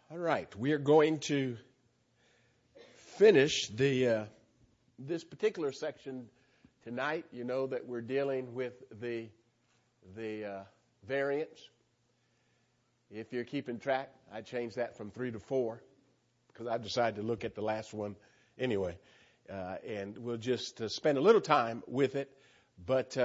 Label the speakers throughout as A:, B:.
A: All right, we are going to finish this particular section tonight. You know that we're dealing with the variants. If you're keeping track, I changed that from 3 to 4 because I decided to look at the last one anyway, and we'll just spend a little time with it. But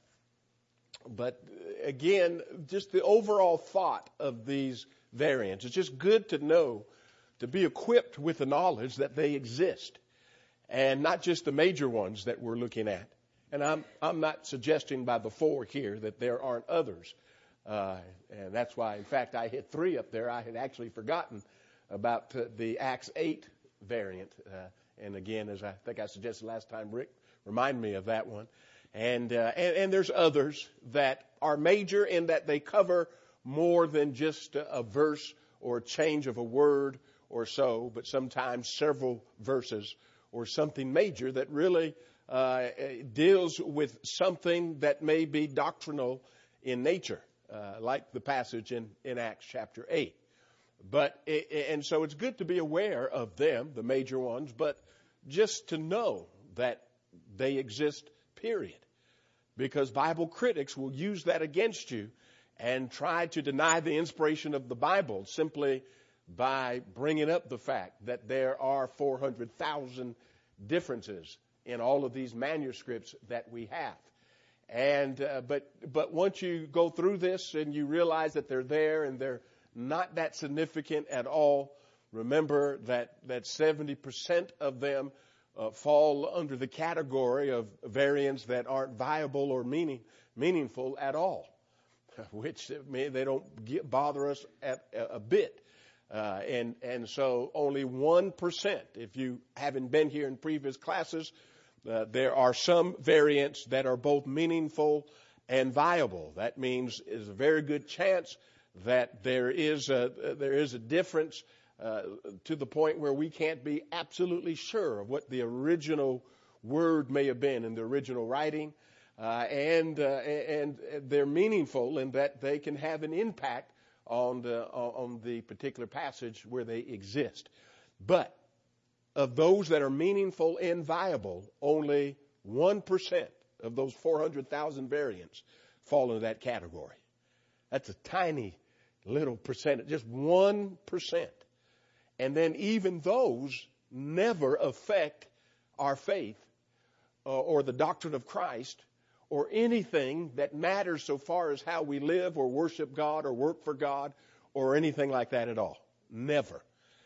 A: again, just the overall thought of these variants. It's just good to know, to be equipped with the knowledge that they exist, and not just the major ones that we're looking at. And I'm not suggesting by the 4 here that there aren't others, and that's why, in fact, I hit 3 up there. I had actually forgotten about the Acts 8 variant, and again, as I think I suggested last time, Rick, remind me of that one. And there's others that are major in that they cover more than just a verse or a change of a word or so, but sometimes several verses or something major that really deals with something that may be doctrinal in nature, like the passage in Acts chapter 8. And so it's good to be aware of them, the major ones, but just to know that they exist, period. Because Bible critics will use that against you and try to deny the inspiration of the Bible simply by bringing up the fact that there are 400,000 differences in all of these manuscripts that we have. And but once you go through this and you realize that they're there and they're not that significant at all, remember that 70% of them fall under the category of variants that aren't viable or meaningful at all, which they don't bother us a bit. And so only 1%, if you haven't been here in previous classes, there are some variants that are both meaningful and viable. That means there's a very good chance that there is a difference to the point where we can't be absolutely sure of what the original word may have been in the original writing, and they're meaningful in that they can have an impact on the particular passage where they exist. But of those that are meaningful and viable, only 1% of those 400,000 variants fall into that category. That's a tiny little percentage, just 1%. And then even those never affect our faith or the doctrine of Christ or anything that matters so far as how we live or worship God or work for God or anything like that at all. Never.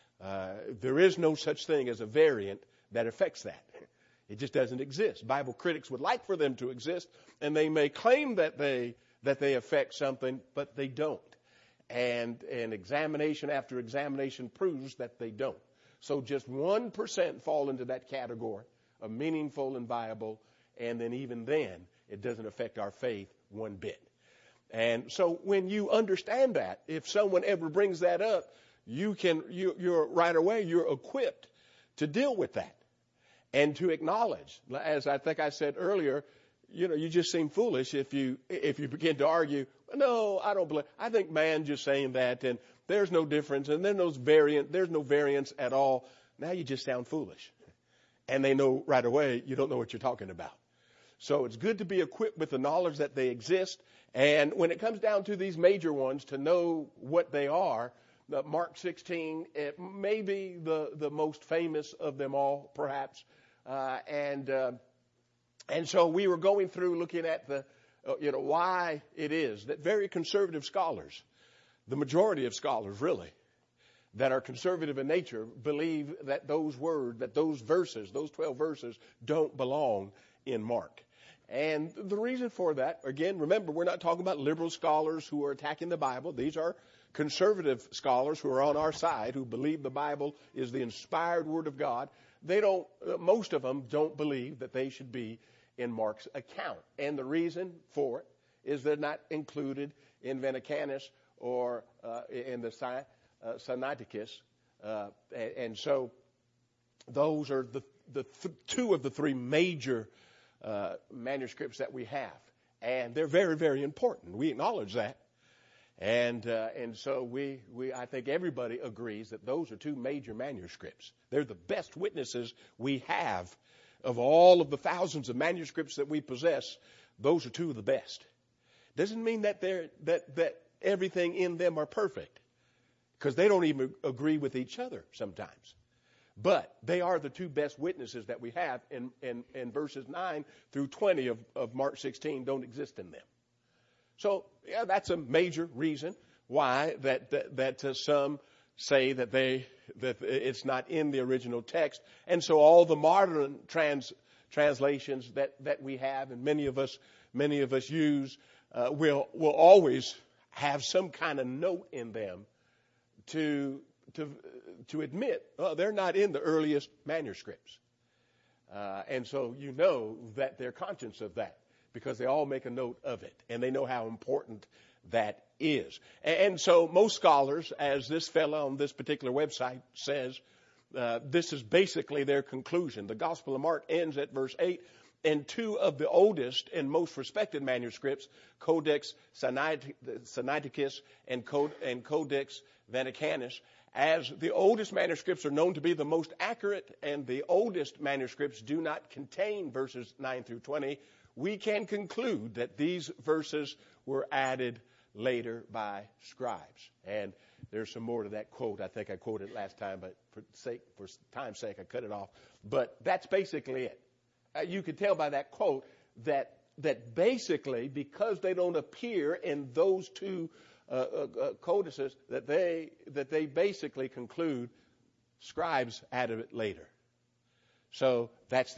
A: There is no such thing as a variant that affects that. It just doesn't exist. Bible critics would like for them to exist, and they may claim that they affect something, but they don't. And examination after examination proves that they don't. So just 1% fall into that category of meaningful and viable, and then even then, it doesn't affect our faith one bit. And so when you understand that, if someone ever brings that up, you're right away, you're equipped to deal with that and to acknowledge, as I think I said earlier, you just seem foolish if you begin to argue, no, I don't believe. I think man just saying that, and there's no difference, and there's no variance at all. Now you just sound foolish. And they know right away you don't know what you're talking about. So it's good to be equipped with the knowledge that they exist. And when it comes down to these major ones, to know what they are, Mark 16, it may be the most famous of them all, perhaps. And so we were going through looking at why it is that very conservative scholars, the majority of scholars really, that are conservative in nature, believe that those verses, those 12 verses, don't belong in Mark. And the reason for that, again, remember, we're not talking about liberal scholars who are attacking the Bible. These are conservative scholars who are on our side, who believe the Bible is the inspired Word of God. Most of them don't believe that they should be in Mark's account. And the reason for it is they're not included in Vaticanus or in the Sinaiticus. And so those are the 2 of the 3 major manuscripts that we have. And they're very, very important. We acknowledge that. And so I think everybody agrees that those are two major manuscripts. They're the best witnesses we have of all of the thousands of manuscripts that we possess. Those are two of the best. Doesn't mean that that everything in them are perfect, because they don't even agree with each other sometimes. But they are the two best witnesses that we have, and verses 9 through 20 of Mark 16 don't exist in them. So, yeah, that's a major reason why that some say that it's not in the original text. And so all the modern translations that we have, and many of us use, will always have some kind of note in them to admit they're not in the earliest manuscripts. And so you know that they're conscious of that, because they all make a note of it, and they know how important that is. And so most scholars, as this fellow on this particular website says, this is basically their conclusion. The Gospel of Mark ends at verse 8, and two of the oldest and most respected manuscripts, Codex Sinaiticus and Codex Vaticanus, as the oldest manuscripts are known to be the most accurate, and the oldest manuscripts do not contain verses 9 through 20, we can conclude that these verses were added later by scribes. And there's some more to that quote. I think I quoted it last time, but for time's sake, I cut it off. But that's basically it. You can tell by that quote that basically, because they don't appear in those two codices, that they basically conclude scribes added it later. So that's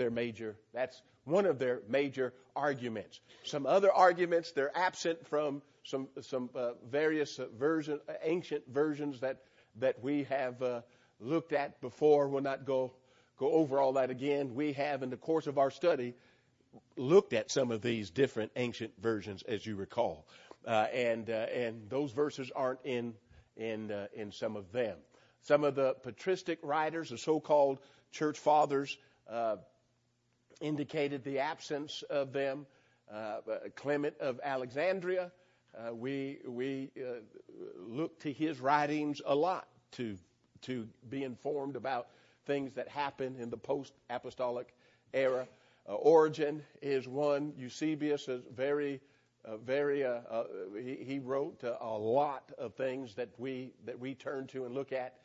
A: one of their major arguments. Some other arguments, they're absent from some various ancient versions that we have looked at before. We'll not go over all that again. We have, in the course of our study, looked at some of these different ancient versions, as you recall, and those verses aren't in some of them. Some of the patristic writers, the so-called church fathers, indicated the absence of them. Clement of Alexandria, we look to his writings a lot to be informed about things that happen in the post-apostolic era. Origen is one. Eusebius is he wrote a lot of things that we turn to and look at.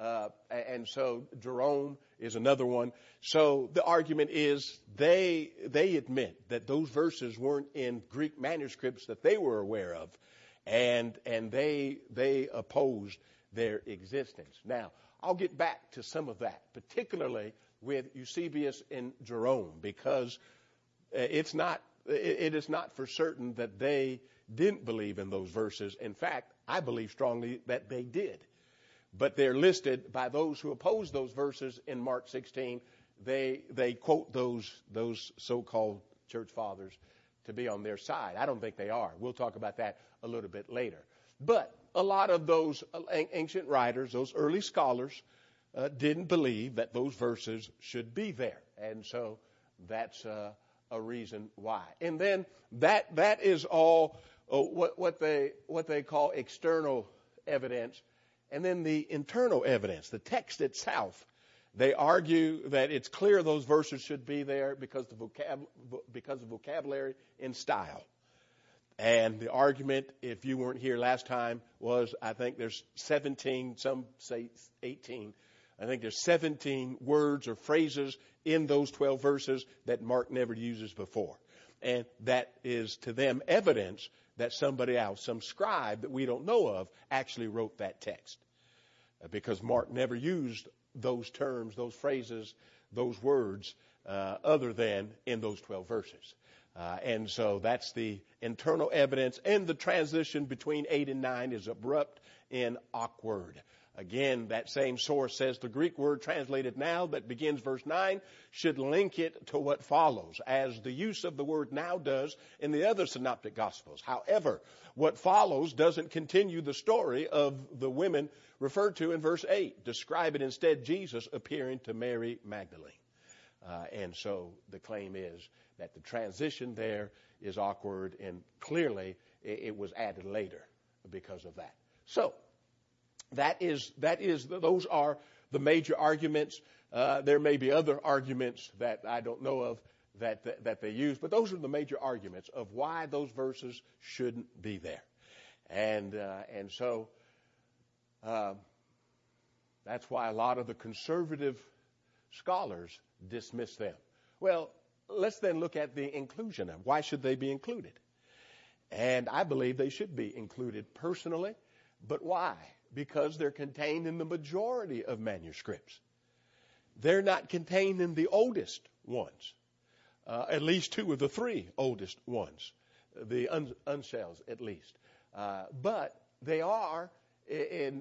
A: And so Jerome is another one. So the argument is they admit that those verses weren't in Greek manuscripts that they were aware of, and they opposed their existence. Now, I'll get back to some of that, particularly with Eusebius and Jerome, because it is not for certain that they didn't believe in those verses. In fact, I believe strongly that they did. But they're listed by those who oppose those verses in Mark 16. They quote those so-called church fathers to be on their side. I don't think they are. We'll talk about that a little bit later. But a lot of those ancient writers, those early scholars, didn't believe that those verses should be there. And so that's a reason why. And then that is all what they call external evidence. And then the internal evidence, the text itself, they argue that it's clear those verses should be there because of vocabulary and style. And the argument, if you weren't here last time, was I think there's 17, some say 18. I think there's 17 words or phrases in those 12 verses that Mark never uses before. And that is to them evidence that somebody else, some scribe that we don't know of, actually wrote that text. Because Mark never used those terms, those phrases, those words, other than in those 12 verses. And so that's the internal evidence. And the transition between 8 and 9 is abrupt and awkward. Again, that same source says the Greek word translated now that begins verse 9 should link it to what follows, as the use of the word now does in the other synoptic gospels. However, what follows doesn't continue the story of the women referred to in verse 8. Describe it instead Jesus appearing to Mary Magdalene. And so the claim is that the transition there is awkward, and clearly it was added later. because of that. So those are the major arguments. There may be other arguments that I don't know of that they use, but those are the major arguments of why those verses shouldn't be there. And so that's why a lot of the conservative scholars dismiss them. Well, let's then look at the inclusion of why should they be included. And I believe they should be included personally. But why? Because they're contained in the majority of manuscripts. They're not contained in the oldest ones, at least two of the three oldest ones, the uncials at least. But they are in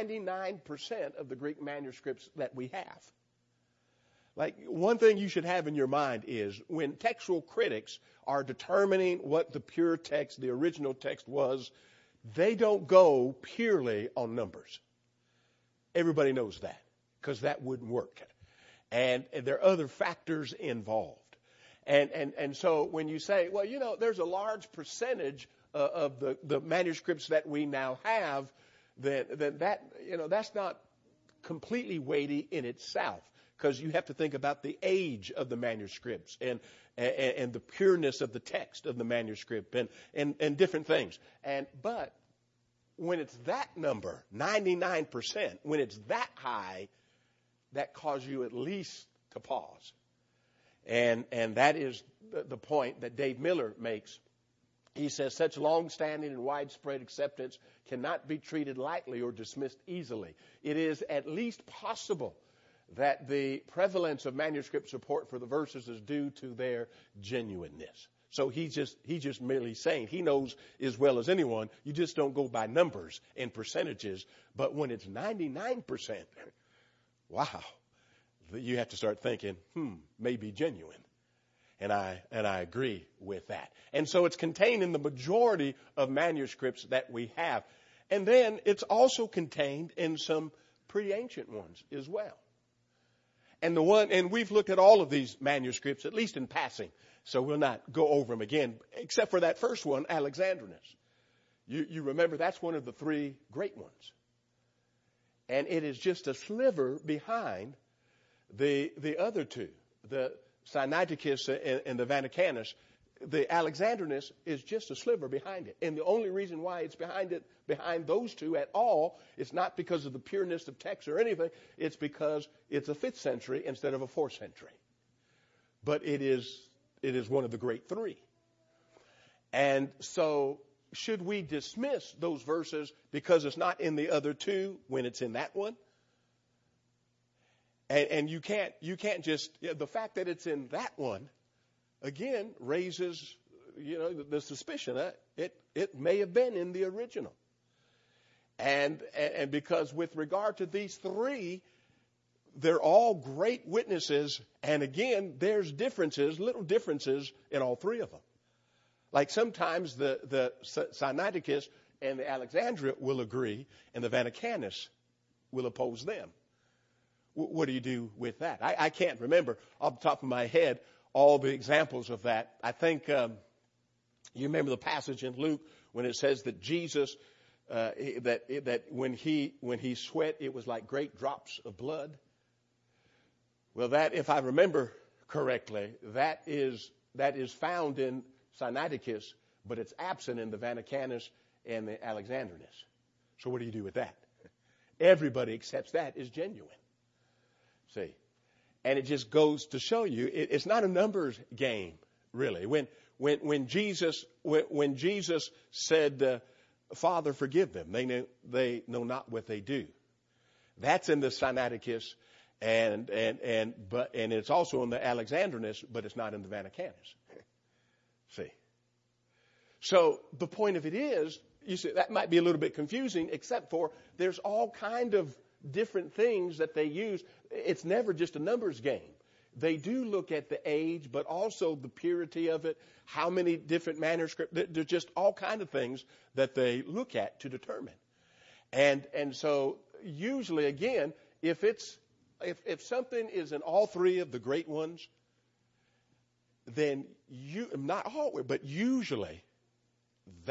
A: 99% of the Greek manuscripts that we have. Like, one thing you should have in your mind is when textual critics are determining what the pure text, the original text was, they don't go purely on numbers. Everybody knows that, because that wouldn't work. And there are other factors involved. And so when you say, well, there's a large percentage of the manuscripts that we now have, then that's not completely weighty in itself, because you have to think about the age of the manuscripts and the pureness of the text of the manuscript and different things. But when it's that number, 99%, when it's that high, that causes you at least to pause. And that is the point that Dave Miller makes. He says, such long-standing and widespread acceptance cannot be treated lightly or dismissed easily. It is at least possible that the prevalence of manuscript support for the verses is due to their genuineness. So he's just merely saying, he knows as well as anyone, you just don't go by numbers and percentages. But when it's 99%, wow, you have to start thinking, maybe genuine. And I agree with that. And so it's contained in the majority of manuscripts that we have. And then it's also contained in some pretty ancient ones as well. And we've looked at all of these manuscripts, at least in passing, so we'll not go over them again, except for that first one, Alexandrinus. You remember that's one of the three great ones. And it is just a sliver behind the other two, the Sinaiticus and the Vaticanus. The Alexandrinus is just a sliver behind it. And the only reason why it's behind those two at all, it's not because of the pureness of text or anything. It's because it's a 5th century instead of a 4th century. But it is one of the great three. And so should we dismiss those verses because it's not in the other two when it's in that one? And you can't just, the fact that it's in that one, again, raises, the suspicion that it may have been in the original. And because with regard to these three, they're all great witnesses. And again, there's little differences in all three of them. Like sometimes the Sinaiticus and the Alexandria will agree, and the Vaticanus will oppose them. What do you do with that? I can't remember off the top of my head all the examples of that. I think you remember the passage in Luke when it says that Jesus, that when he sweat, it was like great drops of blood. Well, that, if I remember correctly, that is found in Sinaiticus, but it's absent in the Vaticanus and the Alexandrinus. So what do you do with that? Everybody accepts that as genuine. See, and it just goes to show you it's not a numbers game, really. When Jesus said, "Father, forgive them; they know not what they do," that's in the Sinaiticus, and it's also in the Alexandrinus, but it's not in the Vaticanus. See, so the point of it is, you see, that might be a little bit confusing, except for there's all kind of different things that they use. It's never just a numbers game. They do look at the age, but also the purity of it, how many different manuscripts. There's just all kind of things that they look at to determine. And so usually, again, if something is in all three of the great ones, then not always, but usually that's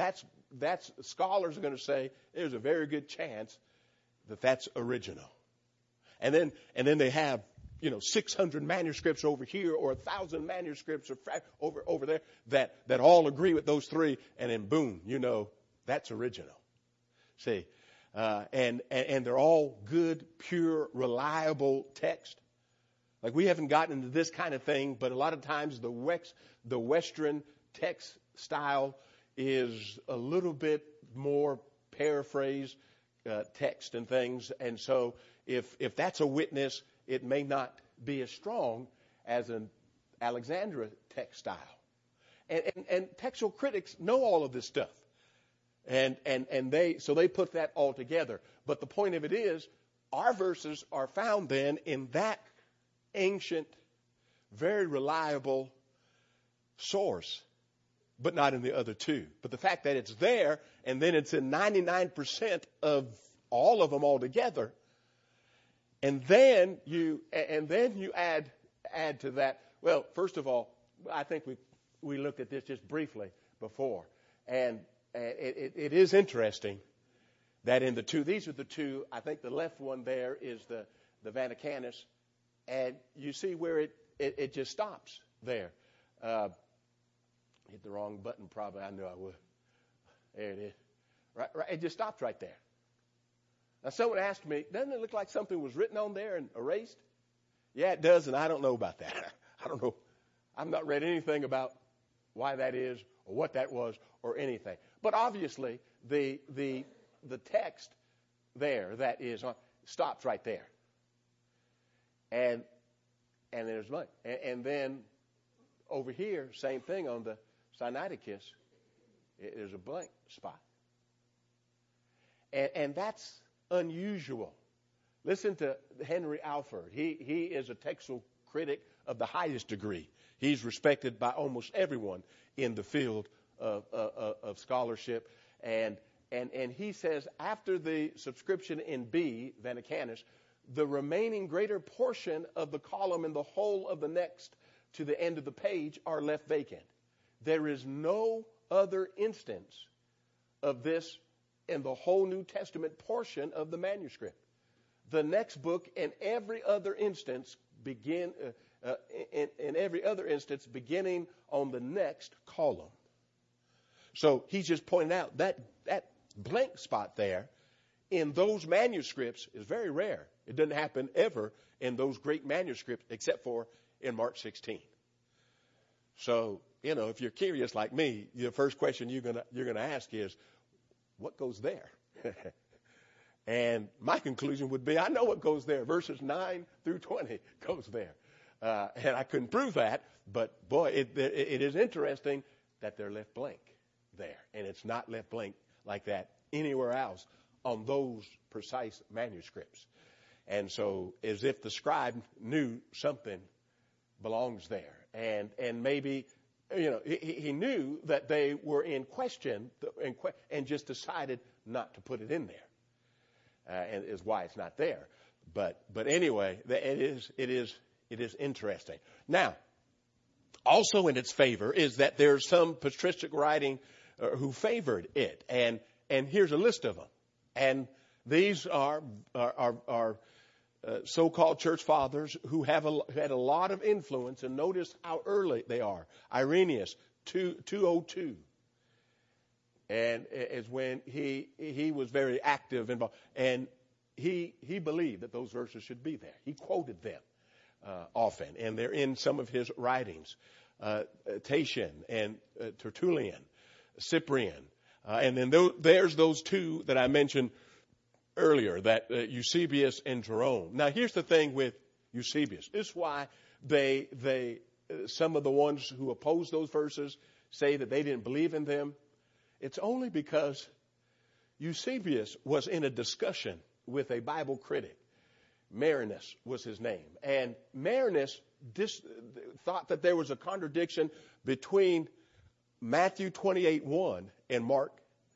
A: scholars are going to say there's a very good chance that that's original. And then they have, 600 manuscripts over here or 1,000 manuscripts over there that all agree with those three, and then boom, that's original. See, and they're all good, pure, reliable text. Like, we haven't gotten into this kind of thing, but a lot of times the Western text style is a little bit more paraphrase text and things. And so if that's a witness, it may not be as strong as an Alexandria text style. And textual critics know all of this stuff. And they put that all together. But the point of it is, our verses are found then in that ancient, very reliable source, but not in the other two. But the fact that it's there, and then it's in 99% of all of them all together, and then you add to that. Well, first of all, I think we looked at this just briefly before, and it is interesting that in the two, these are the two. I think the left one there is the Vaticanus, and you see where it just stops there. Hit the wrong button, probably. I knew I would. There it is. Right. It just stops right there. Now, someone asked me, doesn't it look like something was written on there and erased? Yeah, it does, and I don't know about that. I don't know. I've not read anything about why that is or what that was or anything. But obviously, the text there that is on stops right there. And there's money. And then over here, same thing on the Sinaiticus, there's a blank spot. And that's unusual. Listen to Henry Alford. He is a textual critic of the highest degree. He's respected by almost everyone in the field of scholarship. And he says, after the subscription in B, Vaticanus, the remaining greater portion of the column and the whole of the next to the end of the page are left vacant. There is no other instance of this in the whole New Testament portion of the manuscript. The next book and every other instance beginning on the next column. So he's just pointing out that blank spot there in those manuscripts is very rare. It doesn't happen ever in those great manuscripts except for in Mark 16. So, if you're curious like me, the first question you're gonna ask is, what goes there? And my conclusion would be, I know what goes there. Verses 9 through 20 goes there. And I couldn't prove that, but boy, it is interesting that they're left blank there. And it's not left blank like that anywhere else on those precise manuscripts. And so, as if the scribe knew something belongs there. And maybe, he knew that they were in question and just decided not to put it in there. And is why it's not there. But anyway, it is interesting. Now, also in its favor is that there's some patristic writing who favored it. And here's a list of them. And these are so-called church fathers who had a lot of influence, and notice how early they are. Irenaeus, 202, and is when he was very active involved, and he believed that those verses should be there. He quoted them often, and they're in some of his writings. Tatian and Tertullian, Cyprian, and then there's those two that I mentioned earlier, that Eusebius and Jerome. Now, here's the thing with Eusebius. This is why some of the ones who oppose those verses say that they didn't believe in them. It's only because Eusebius was in a discussion with a Bible critic. Marinus was his name. And Marinus thought that there was a contradiction between Matthew 28:1 and Mark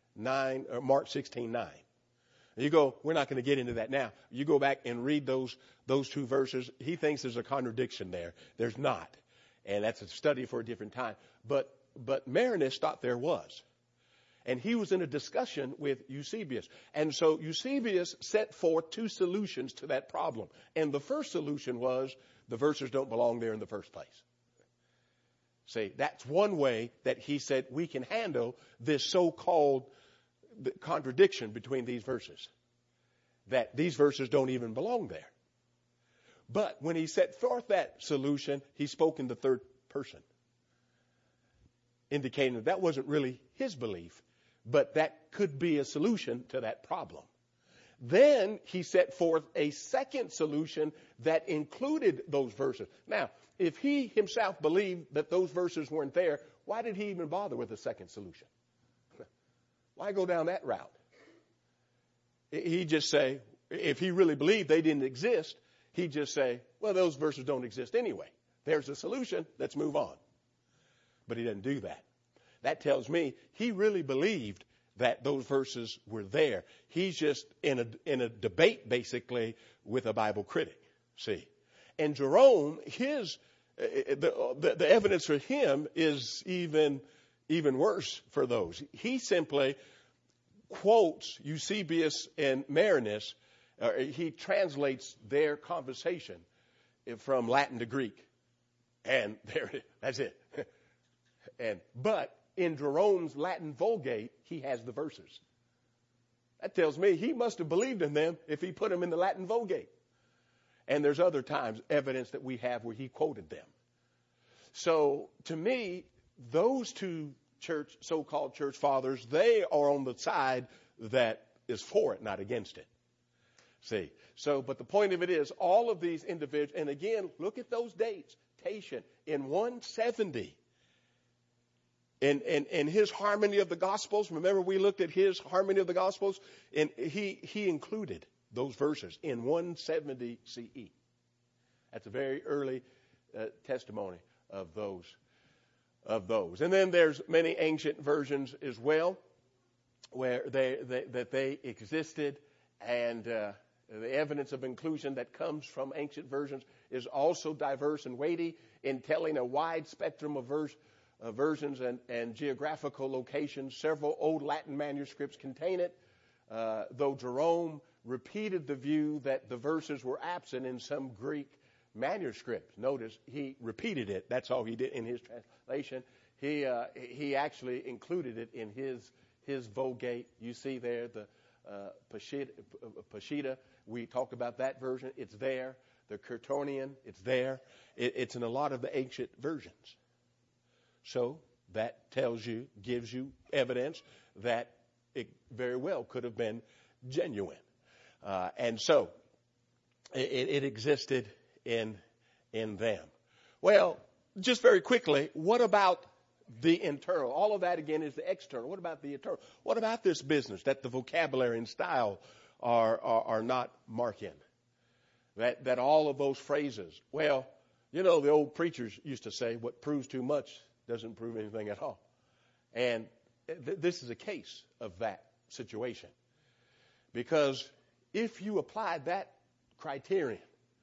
A: 16:9. You go, we're not going to get into that now. You go back and read those two verses. He thinks there's a contradiction there. There's not. And that's a study for a different time. But Marinus thought there was. And he was in a discussion with Eusebius. And so Eusebius set forth two solutions to that problem. And the first solution was the verses don't belong there in the first place. See, that's one way that he said we can handle this so-called contradiction between these verses. That these verses don't even belong there. But when he set forth that solution, he spoke in the third person, indicating that wasn't really his belief, but that could be a solution to that problem. Then he set forth a second solution that included those verses. Now, if he himself believed that those verses weren't there, why did he even bother with a second solution? Why go down that route? He'd just say, if he really believed they didn't exist, he'd just say, well, those verses don't exist anyway. There's a solution. Let's move on. But he doesn't do that. That tells me he really believed that those verses were there. He's just in a debate, basically, with a Bible critic. See? And Jerome, the evidence for him is even worse for those. He simply quotes Eusebius and Marinus. He translates their conversation from Latin to Greek. And that's it. But in Jerome's Latin Vulgate, he has the verses. That tells me he must have believed in them if he put them in the Latin Vulgate. And there's other times, evidence that we have where he quoted them. So, to me, those two so-called church fathers, they are on the side that is for it, not against it. See? So, but the point of it is, all of these individuals, and again, look at those dates. Tatian, in 170, in his Harmony of the Gospels, remember we looked at his Harmony of the Gospels, and he included those verses in 170 CE. That's a very early testimony of those. And then there's many ancient versions as well, where they existed, and the evidence of inclusion that comes from ancient versions is also diverse and weighty in telling a wide spectrum of versions and geographical locations. Several old Latin manuscripts contain it, though Jerome repeated the view that the verses were absent in some Greek manuscripts. Notice he repeated it. That's all he did in his translation. He actually included it in his Vulgate. You see there the Peshitta. We talked about that version. It's there. The Curtonian. It's there. It's in a lot of the ancient versions. So that gives you evidence that it very well could have been genuine. And so it existed in them. Well, just very quickly, what about the internal? All of that, again, is the external. What about the internal? What about this business that the vocabulary and style are not Markan? That all of those phrases, well, you know, the old preachers used to say, what proves too much doesn't prove anything at all. And this is a case of that situation. Because if you applied that criterion,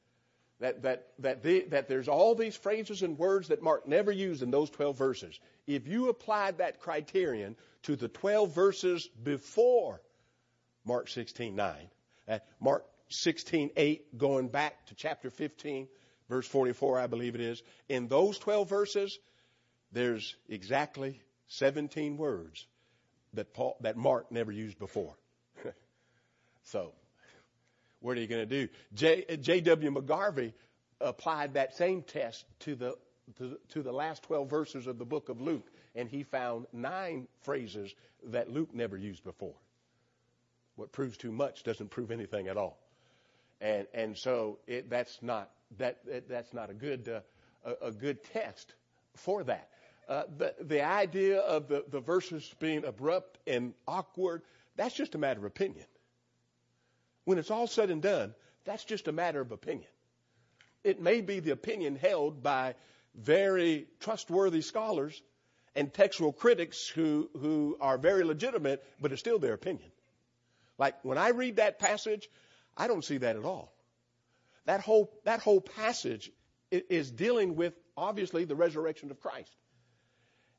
A: that there's all these phrases and words that Mark never used in those 12 verses, if you applied that criterion to the 12 verses before Mark 16:9, Mark 16:8 going back to chapter 15, verse 44, I believe it is, in those 12 verses, there's exactly 17 words that Mark never used before. So, what are you going to do? J.W. McGarvey applied that same test to the last 12 verses of the book of Luke, and he found 9 phrases that Luke never used before. What proves too much doesn't prove anything at all, and so that's not a good test for that. The idea of the verses being abrupt and awkward, that's just a matter of opinion. When it's all said and done, that's just a matter of opinion. It may be the opinion held by very trustworthy scholars and textual critics who are very legitimate, but it's still their opinion. Like when I read that passage, I don't see that at all. That whole passage is dealing with, obviously, the resurrection of Christ.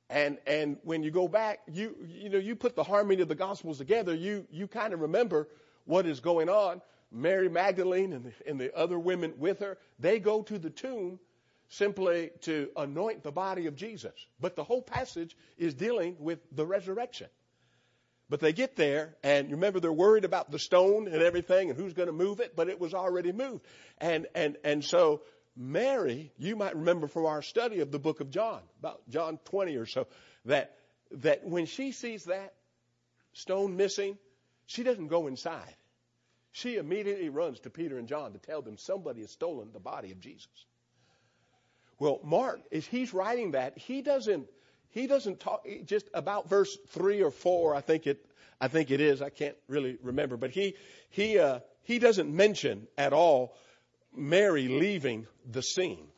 A: And when you go back, you put the harmony of the Gospels together, you kind of remember what is going on. Mary Magdalene and the other women with her, they go to the tomb simply to anoint the body of Jesus. But the whole passage is dealing with the resurrection. But they get there, and you remember they're worried about the stone and everything and who's going to move it, but it was already moved. And so Mary, you might remember from our study of the book of John, about John 20 or so, that when she sees that stone missing, she doesn't go inside. She immediately runs to Peter and John to tell them somebody has stolen the body of Jesus. Well, Mark, as he's writing that, he doesn't talk just about verse 3 or 4. I think it is. I can't really remember, but he doesn't mention at all Mary leaving the scene.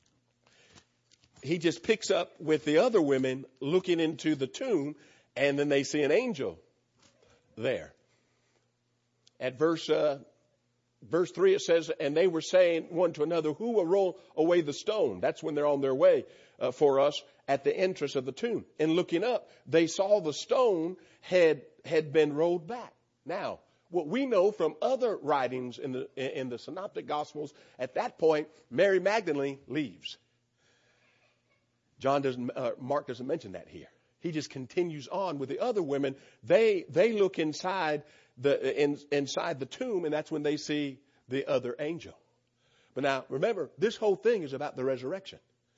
A: He just picks up with the other women looking into the tomb, and then they see an angel there. At verse 3 it says, and they were saying one to another, who will roll away the stone? That's when they're on their way for us at the entrance of the tomb. And looking up, they saw the stone had been rolled back. Now, what we know from other writings in the Synoptic Gospels, at that point, Mary Magdalene leaves. Mark doesn't mention that here. He just continues on with the other women. They look inside the tomb, and that's when they see the other angel. But now, remember, this whole thing is about the resurrection.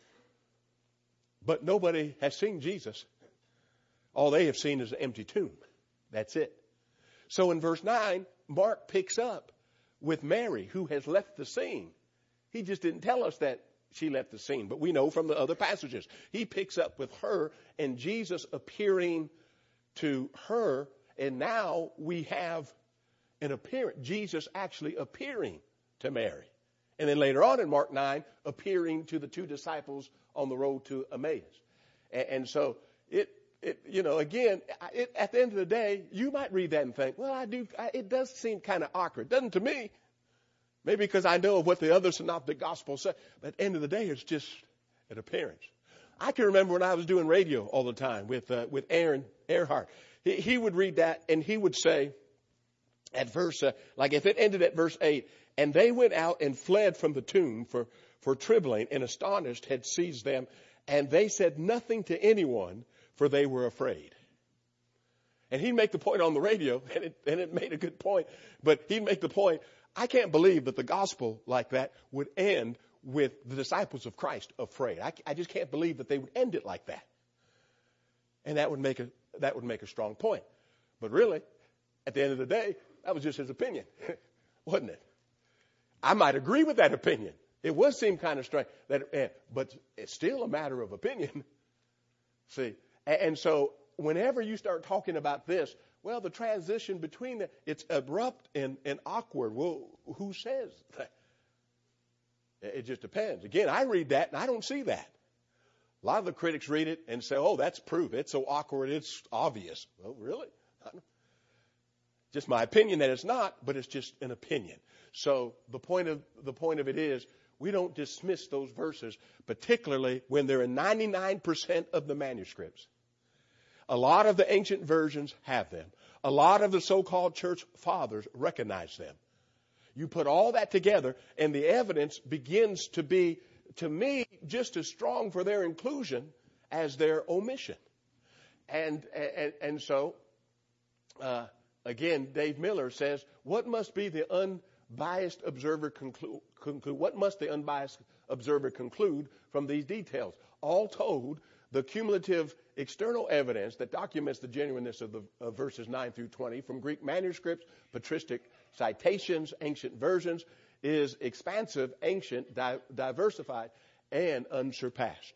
A: But nobody has seen Jesus. All they have seen is an empty tomb. That's it. So in verse 9, Mark picks up with Mary, who has left the scene. He just didn't tell us that she left the scene, but we know from the other passages. He picks up with her and Jesus appearing to her, and now we have an appearance, Jesus actually appearing to Mary. And then later on in Mark 9, appearing to the two disciples on the road to Emmaus. And so again, at the end of the day, you might read that and think, well, it does seem kind of awkward. Doesn't to me. Maybe because I know of what the other synoptic gospels say. But at the end of the day, it's just an appearance. I can remember when I was doing radio all the time with Aaron Earhart. He would read that and he would say at verse, like if it ended at verse 8, and they went out and fled from the tomb for trembling and astonished had seized them. And they said nothing to anyone, for they were afraid. And he'd make the point on the radio, and it made a good point. But he'd make the point, I can't believe that the gospel like that would end with the disciples of Christ afraid. I just can't believe that they would end it like that. And that would make a strong point. But really, at the end of the day, that was just his opinion, wasn't it? I might agree with that opinion. It would seem kind of strange, but it's still a matter of opinion. See, and so whenever you start talking about this, well, the transition between it's abrupt and awkward. Well, who says that? It just depends. Again, I read that and I don't see that. A lot of the critics read it and say, oh, that's proof. It's so awkward, it's obvious. Well, really? Just my opinion that it's not, but it's just an opinion. So the point of it is, we don't dismiss those verses, particularly when they're in 99% of the manuscripts. A lot of the ancient versions have them. A lot of the so-called church fathers recognize them. You put all that together, and the evidence begins to be, to me, just as strong for their inclusion as their omission. And so, again, Dave Miller says, what must be the unbiased observer conclude? What must the unbiased observer conclude from these details? All told, the cumulative external evidence that documents the genuineness of the verses 9 through 20 from Greek manuscripts, patristic citations, ancient versions, is expansive, ancient, diversified, and unsurpassed.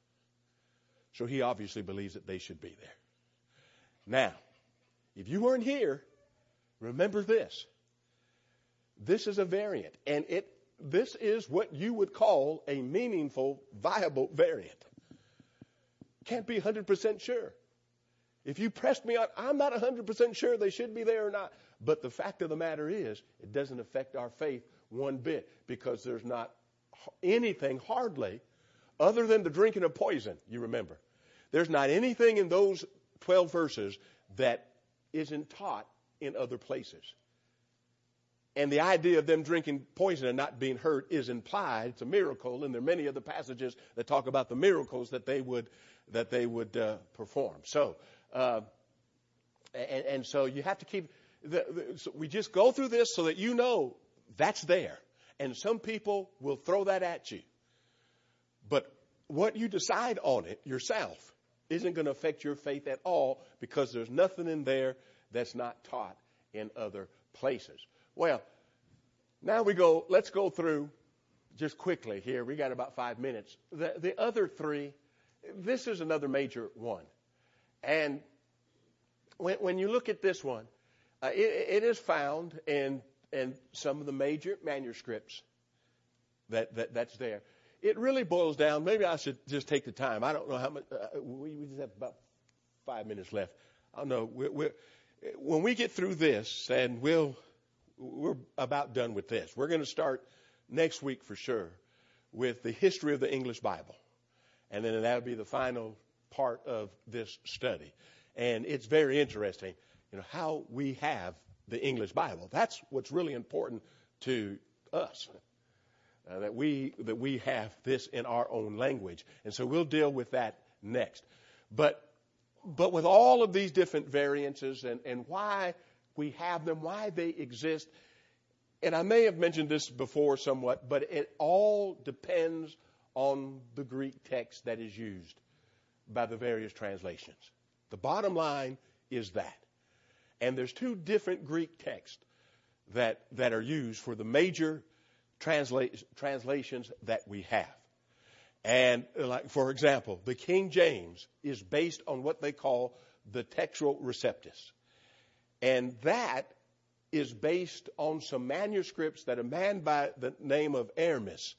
A: So he obviously believes that they should be there. Now, if you weren't here, remember this. This is a variant, and this is what you would call a meaningful, viable variant. Can't be 100% sure. If you pressed me on, I'm not 100% sure they should be there or not. But the fact of the matter is, it doesn't affect our faith one bit, because there's not anything hardly, other than the drinking of poison, you remember. There's not anything in those 12 verses that isn't taught in other places. And the idea of them drinking poison and not being hurt is implied. It's a miracle, and there are many other passages that talk about the miracles that they would perform. So, and so you have to keep. So we just go through this so that you know that's there. And some people will throw that at you, but what you decide on it yourself isn't going to affect your faith at all, because there's nothing in there that's not taught in other places. Well, now let's go through just quickly here. We got about 5 minutes. The other three, this is another major one. And when you look at this one, it is found in some of the major manuscripts that's there. It really boils down. Maybe I should just take the time. I don't know how much. We just have about 5 minutes left. I don't know. When we get through this, and we're about done with this. We're going to start next week for sure with the history of the English Bible. And then that'll be the final part of this study. And it's very interesting, how we have the English Bible. That's what's really important to us, that we have this in our own language. And so we'll deal with that next. But with all of these different variances and why we have them, why they exist. And I may have mentioned this before somewhat, but it all depends on the Greek text that is used by the various translations. The bottom line is that. And there's two different Greek texts that are used for the major translations that we have. And like, for example, the King James is based on what they call the Textual Receptus. And that is based on some manuscripts that a man by the name of Aramis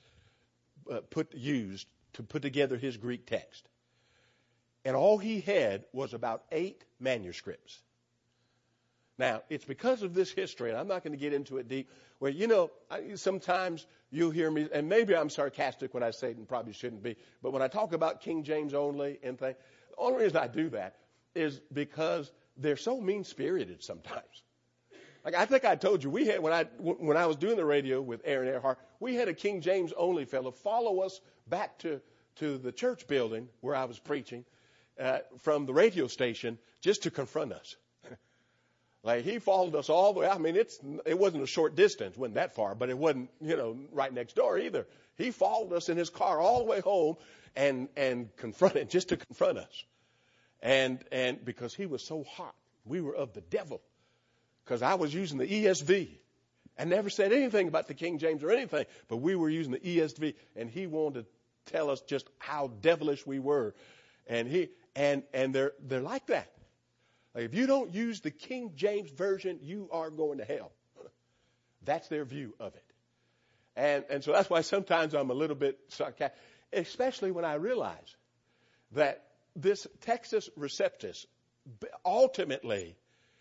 A: used to put together his Greek text. And all he had was about 8 manuscripts. Now, it's because of this history, and I'm not going to get into it deep, where, sometimes you'll hear me, and maybe I'm sarcastic when I say it and probably shouldn't be, but when I talk about King James only and things, the only reason I do that is because they're so mean-spirited sometimes. Like I think I told you, we had when I was doing the radio with Aaron Earhart, we had a King James only fellow follow us back to the church building where I was preaching from the radio station just to confront us. Like he followed us all the way. I mean, it wasn't a short distance, wasn't that far, but it wasn't right next door either. He followed us in his car all the way home and confronted just to confront us. And because he was so hot, we were of the devil. Because I was using the ESV. I never said anything about the King James or anything, but we were using the ESV, and he wanted to tell us just how devilish we were. And they're like that. Like if you don't use the King James version, you are going to hell. That's their view of it. And so that's why sometimes I'm a little bit sarcastic, especially when I realize that this Textus Receptus ultimately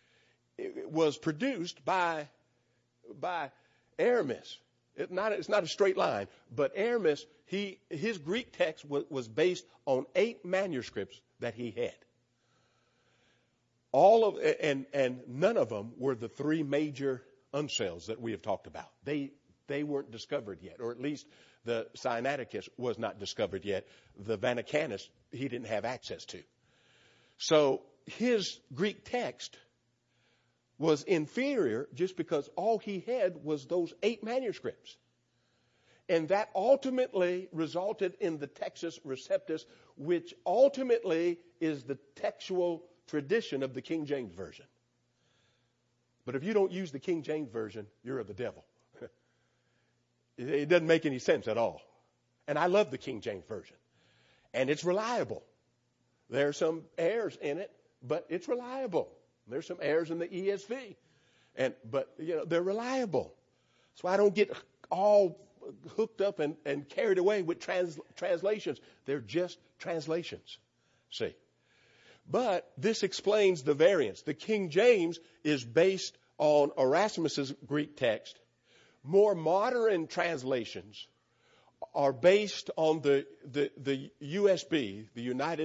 A: was produced by Aramis. It's not a straight line, but Aramis, his Greek text was based on 8 manuscripts that he had. And none of them were the 3 major uncials that we have talked about. They weren't discovered yet, or at least the Sinaiticus was not discovered yet. The Vaticanus he didn't have access to. So his Greek text was inferior just because all he had was those 8 manuscripts. And that ultimately resulted in the Textus Receptus, which ultimately is the textual tradition of the King James Version. But if you don't use the King James Version, you're of the devil. It doesn't make any sense at all. And I love the King James Version. And it's reliable. There are some errors in it, but it's reliable. There's some errors in the ESV. But they're reliable. So I don't get all hooked up and carried away with translations. They're just translations. See? But this explains the variance. The King James is based on Erasmus's Greek text. More modern translations are based on the USB, the United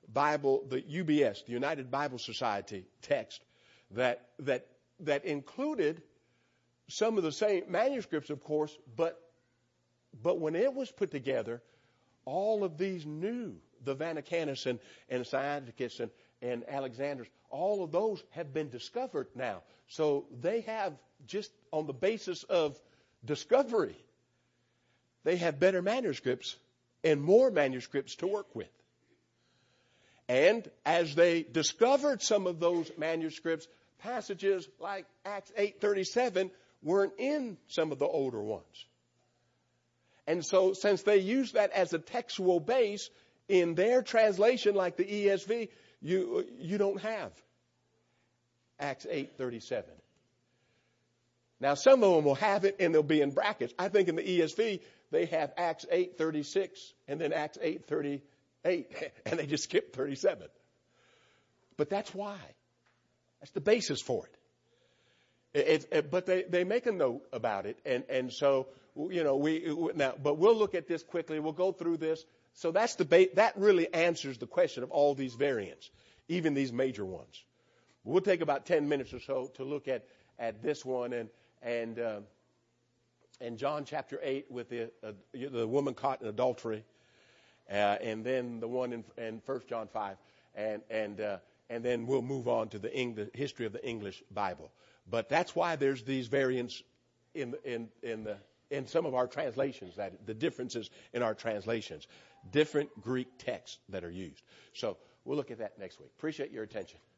A: Bible, the UBS, the United Bible Society text that included some of the same manuscripts, of course, but when it was put together, all of these new, the Vaticanus and Sinaiticus and Alexander's, all of those have been discovered now. So they have, just on the basis of discovery, they have better manuscripts and more manuscripts to work with. And as they discovered some of those manuscripts, passages like Acts 8:37 weren't in some of the older ones. And so since they use that as a textual base in their translation, like the ESV, you don't have Acts 8:37. Now, some of them will have it and they'll be in brackets. I think in the ESV, they have Acts 8:36 and then Acts 8:38, and they just skip 37. But that's why. That's the basis for it. But they make a note about it, and so but we'll look at this quickly. We'll go through this. So that's that really answers the question of all these variants, even these major ones. We'll take about 10 minutes or so to look at this one and John chapter 8 with the woman caught in adultery, and then the one in 1 John 5, and then we'll move on to the history of the English Bible. But that's why there's these variants in some of our translations, that the differences in our translations, different Greek texts that are used. So we'll look at that next week. Appreciate your attention.